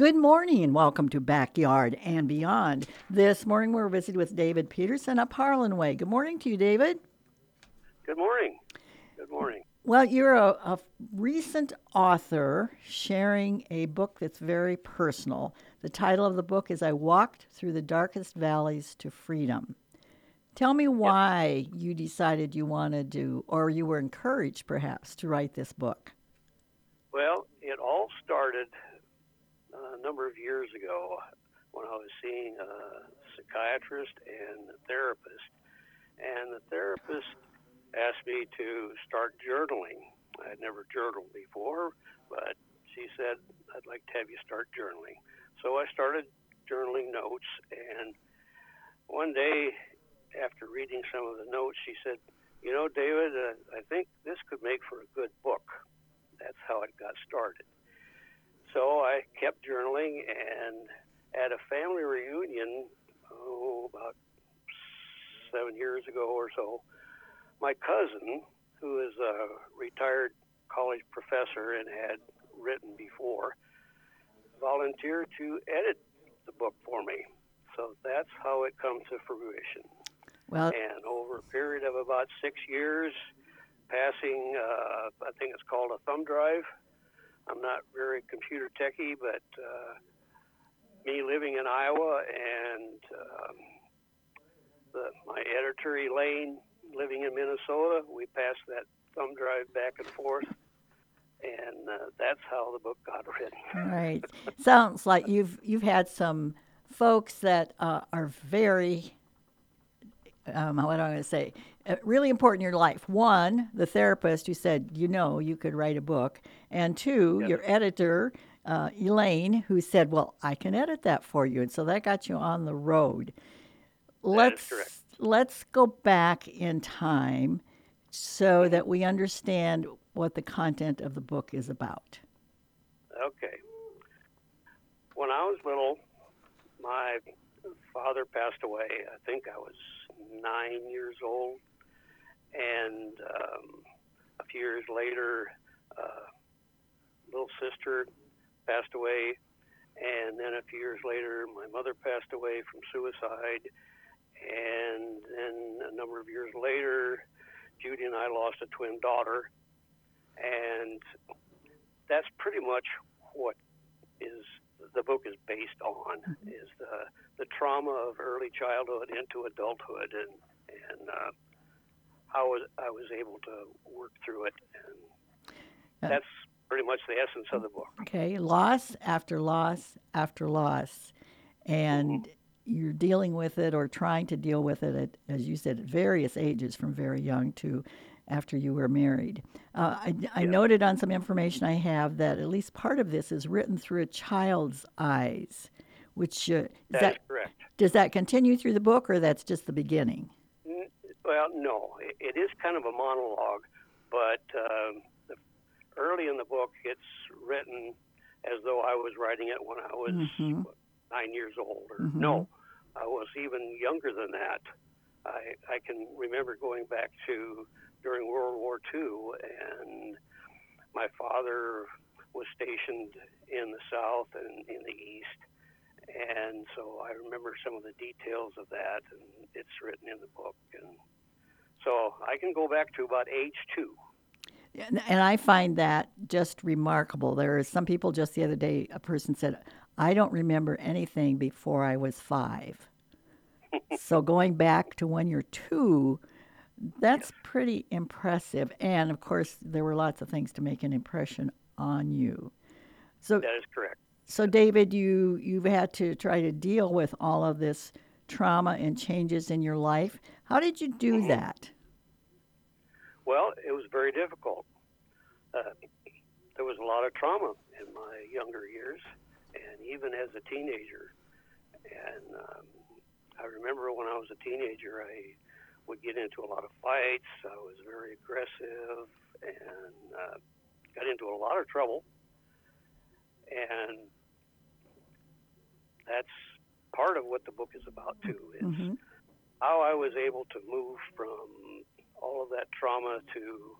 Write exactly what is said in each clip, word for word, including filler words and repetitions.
Good morning and welcome to Backyard and Beyond. This morning we're visiting with David Peterson up Harlan Way. Good morning to you, David. Good morning. Good morning. Well, you're a, a recent author sharing a book that's very personal. The title of the book is I Walked Through the Darkest Valleys to Freedom. Tell me Yep. why you decided you wanted to, or you were encouraged perhaps, to write this book. Well, it all started uh, a number of years ago when I was seeing a psychiatrist and a therapist. And the therapist asked me to start journaling. I had never journaled before, but she said, I'd like to have you start journaling. So I started journaling notes, and one day after reading some of the notes, she said, you know, David, uh, I think this could make for a good book. That's how it got started. So I kept journaling, and at a family reunion, oh, about seven years ago or so, my cousin, who is a retired college professor and had written before, volunteered to edit the book for me. So that's how it comes to fruition. Well, And over a period of about six years, passing, uh, I think it's called a thumb drive. I'm not very computer techy, but uh, me living in Iowa and um, the, my editor, Elaine, living in Minnesota, we passed that thumb drive back and forth, and uh, that's how the book got written. right. Sounds like you've you've had some folks that uh, are very um, what am I going to say? Uh, really important in your life. One, the therapist who said, you know, you could write a book. And two, Yes, your editor, uh, Elaine, who said, well, I can edit that for you. And so that got you on the road. that is correct. Let's let's go back in time so hmm that we understand what the content of the book is about. Okay. When I was little, my father passed away. I think I was nine years old, and um, a few years later, uh, little sister passed away, and then a few years later, my mother passed away from suicide, and then a number of years later, Judy and I lost a twin daughter, and that's pretty much what is the book is based on is the the trauma of early childhood into adulthood, and and uh, how was, I was able to work through it, and Uh, that's pretty much the essence of the book. okay, loss after loss after loss. hmm And you're dealing with it or trying to deal with it at, as you said, at various ages from very young to after you were married. Uh, I, I Yes, noted on some information I have that at least part of this is written through a child's eyes, which uh, is that is that correct. does that continue through the book or that's just the beginning? N- Well, no, it, it is kind of a monologue, but um, the, early in the book, it's written as though I was writing it when I was Mm-hmm. what, nine years old, or Mm-hmm. no, I was even younger than that. I, I can remember going back to during World War Two, and my father was stationed in the South and in the East, and so I remember some of the details of that, and it's written in the book. And so I can go back to about age two. And, and I find that just remarkable. There are some people just the other day, a person said, I don't remember anything before I was five. So going back to when you're two, Yes, that's pretty impressive. And of course, there were lots of things to make an impression on you. So, that is correct. so David, you you've had to try to deal with all of this trauma and changes in your life. How did you do hmm that? Well, it was very difficult. Uh, there was a lot of trauma in my younger years, and even as a teenager. And um, I remember when I was a teenager, I would get into a lot of fights. I was very aggressive and uh, got into a lot of trouble. And that's part of what the book is about too. Is Mm-hmm. how I was able to move from all of that trauma to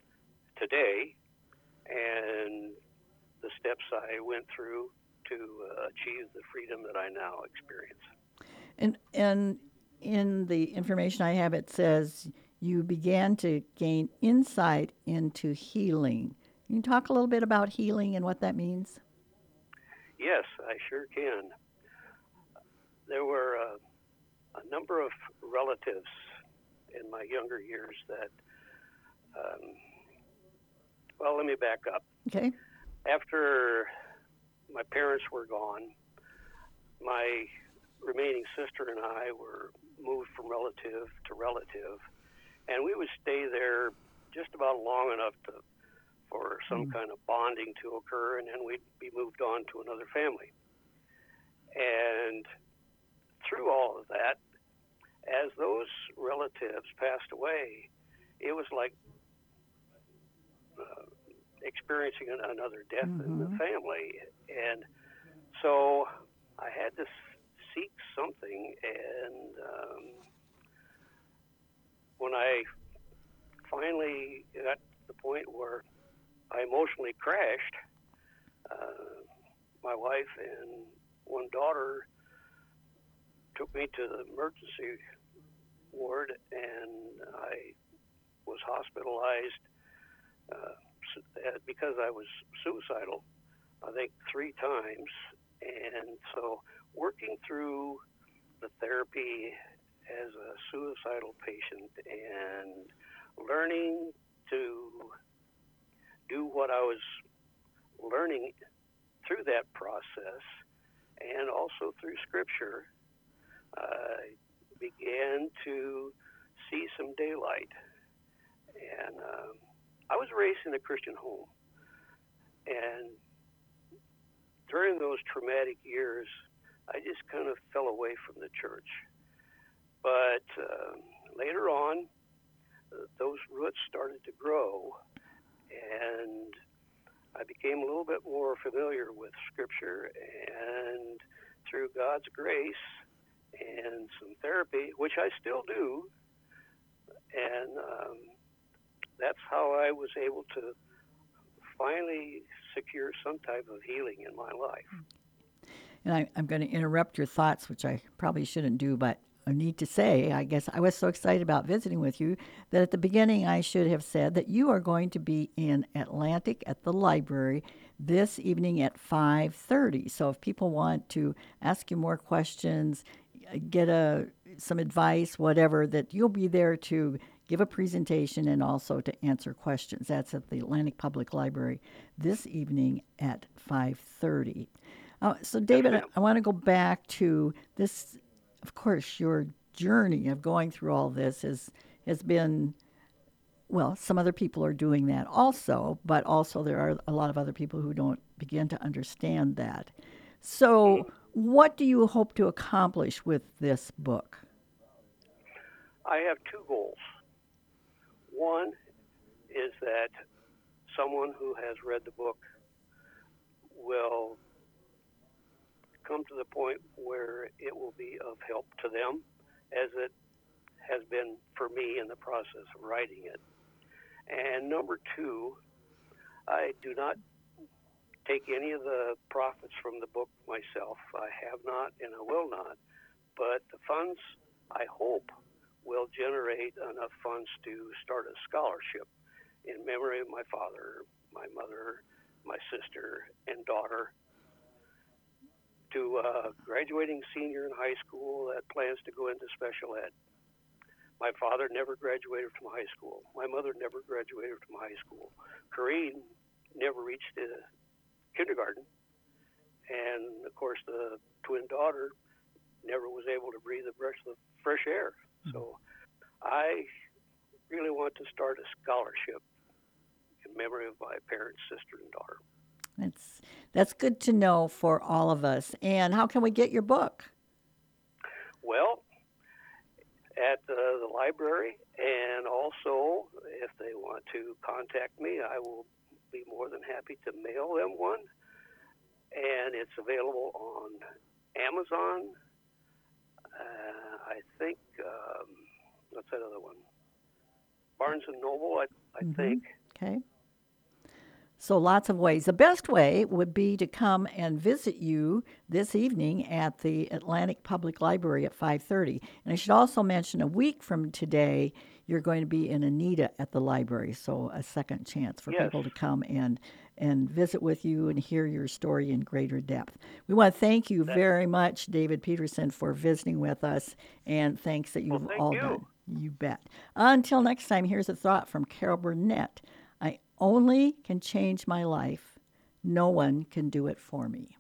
today, and the steps I went through to uh, achieve the freedom that I now experience. And and in the information I have, it says you began to gain insight into healing. Can you talk a little bit about healing and what that means? Yes, I sure can. There were uh, a number of relatives in my younger years that, um, well, let me back up. Okay. After my parents were gone, my remaining sister and I were moved from relative to relative, and we would stay there just about long enough to for some mm. kind of bonding to occur, and then we'd be moved on to another family. And through all of that, as those relatives passed away, it was like uh, experiencing an, another death mm-hmm. in the family. And so I had to seek something, and um, when I finally got to the point where I emotionally crashed, uh, my wife and one daughter took me to the emergency ward, and I was hospitalized uh, because I was suicidal, I think three times. And so working through the therapy as a suicidal patient and learning to do what I was learning through that process, and also through Scripture, I began to see some daylight. And um, I was raised in a Christian home, and during those traumatic years, I just kind of fell away from the church. But uh, later on, uh, those roots started to grow, and I became a little bit more familiar with Scripture, and through God's grace and some therapy, which I still do, and um, that's how I was able to finally secure some type of healing in my life. And I, I'm going to interrupt your thoughts, which I probably shouldn't do, but I need to say, I guess I was so excited about visiting with you that at the beginning I should have said that you are going to be in Atlantic at the library this evening at five thirty. So if people want to ask you more questions, get a some advice, whatever, that you'll be there to give a presentation and also to answer questions. That's at the Atlantic Public Library this evening at five thirty. Uh, so, David, I, I want to go back to this. Of course, your journey of going through all this has, has been, well, some other people are doing that also, but also there are a lot of other people who don't begin to understand that. So, what do you hope to accomplish with this book? I have two goals. One is that someone who has read the book will come to the point where it will be of help to them, as it has been for me in the process of writing it. And number two, I do not take any of the profits from the book myself. I have not, and I will not. But the funds, I hope, will generate enough funds to start a scholarship in memory of my father, my mother, my sister, and daughter, to a graduating senior in high school that plans to go into special ed. My father never graduated from high school. My mother never graduated from high school. Corrine never reached the kindergarten. And, of course, the twin daughter never was able to breathe a breath of fresh air. So I really want to start a scholarship in memory of my parents, sister, and daughter. That's that's good to know for all of us. And how can we get your book? Well, at uh, the library, and also if they want to contact me, I will be more than happy to mail them one. And it's available on Amazon. Uh, I think, um, what's that other one? Barnes and Noble, I, I mm-hmm. think. Okay. So lots of ways. The best way would be to come and visit you this evening at the Atlantic Public Library at five thirty. And I should also mention a week from today, you're going to be in Anita at the library, so a second chance for Yes. people to come and and visit with you and hear your story in greater depth. We want to thank you very much, David Peterson, for visiting with us, and thanks that you've Well, thank all you. done. You bet. Until next time, here's a thought from Carol Burnett. I only can change my life. No one can do it for me.